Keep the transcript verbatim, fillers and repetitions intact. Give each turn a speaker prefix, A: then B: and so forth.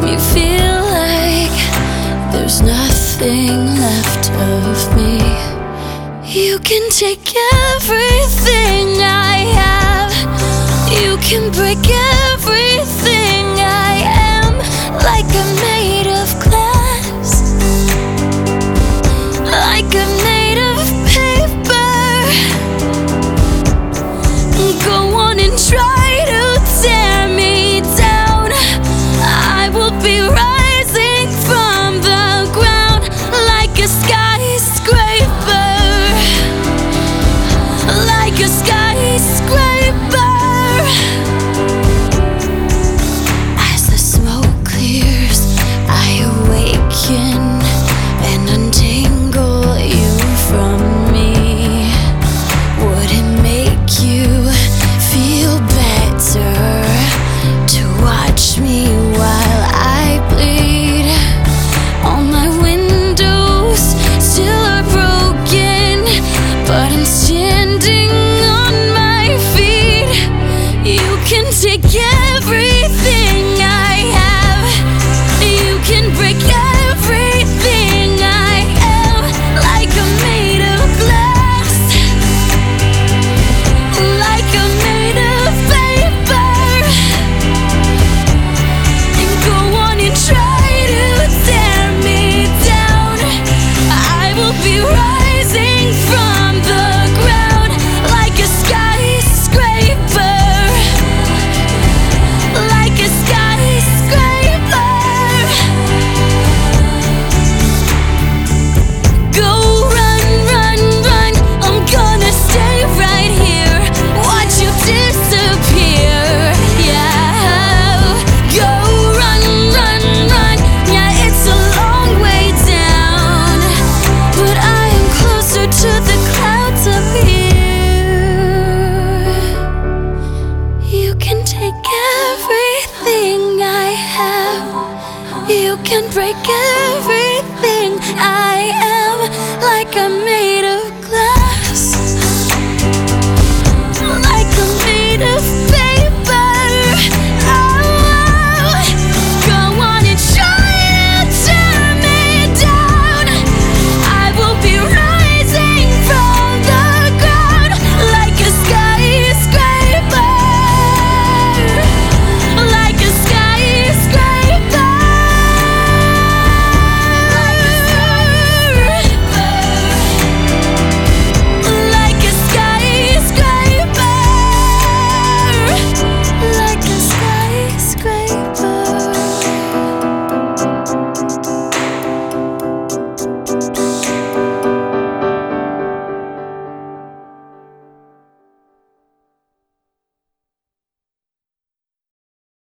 A: me feel like there's nothing left of me. You can take everything I have, you can break everything I am, like I'm made of glass, like I'm made of paper. Go on and try to tear me down, I will be rising from the ground like a skyscraper, like a skyscraper. As the smoke clears, I awaken and untangle you from me. Would it make you feel better to watch me while I bleed? All my windows still are broken, but I'm standing on my feet. You can take everything I have, you can break everything I am, like I'm made of glass, like I'm made of paper. And go on and try to tear me down, I will be rising from the ground like a skyscraper, like a skyscraper. Go run, run, run, I'm gonna stay right here, watch you disappear. Yeah, go run, run, run. Yeah, it's a long way down, but I am closer to the clouds up here. You can take everything I have, you can break everything I am, like I'm